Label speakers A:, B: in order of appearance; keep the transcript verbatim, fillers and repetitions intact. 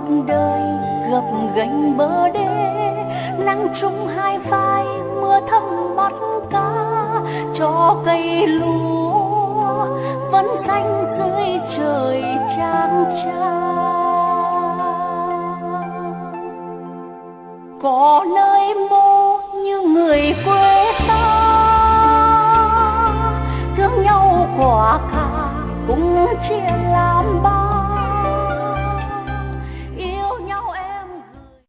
A: đời gập ghềnh bờ đê, nắng trúng hai vai mưa thấm mắt cá, cho cây lúa vẫn xanh